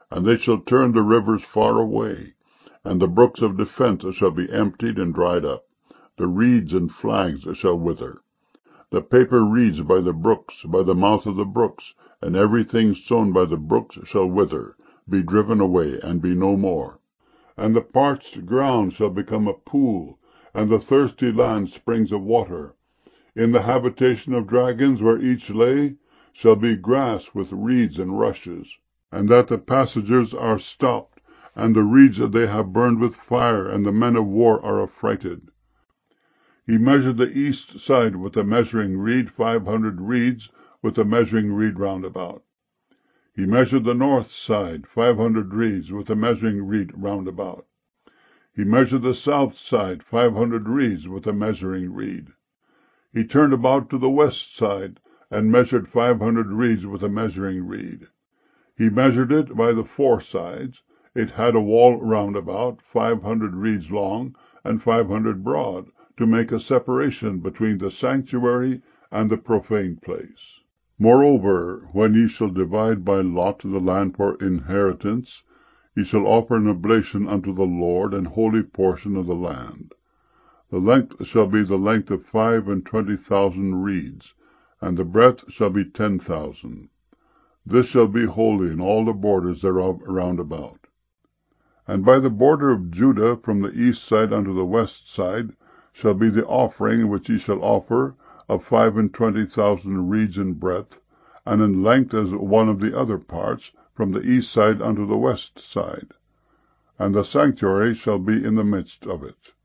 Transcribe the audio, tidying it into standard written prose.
And they shall turn the rivers far away, and the brooks of defense shall be emptied and dried up. The reeds and flags shall wither. The paper reeds by the brooks, by the mouth of the brooks, and everything sown by the brooks shall wither, be driven away, and be no more. And the parched ground shall become a pool, and the thirsty land springs of water. In the habitation of dragons, where each lay, shall be grass with reeds and rushes, and that the passengers are stopped, and the reeds that they have burned with fire, and the men of war are affrighted. He measured the east side with a measuring reed, 500 reeds, with a measuring reed round about. He measured the north side, 500 reeds, with a measuring reed round about. He measured the south side, 500 reeds, with a measuring reed. He turned about to the west side, and measured 500 reeds with a measuring reed. He measured it by the four sides. It had a wall round about, 500 reeds long, and 500 broad, to make a separation between the sanctuary and the profane place. Moreover, when ye shall divide by lot the land for inheritance, ye shall offer an oblation unto the Lord, an holy portion of the land. The length shall be the length of 25,000 reeds, and the breadth shall be 10,000. This shall be holy in all the borders thereof round about. And by the border of Judah, from the east side unto the west side, shall be the offering which ye shall offer, of 25,000 reeds in breadth, and in length as one of the other parts, from the east side unto the west side. And the sanctuary shall be in the midst of it.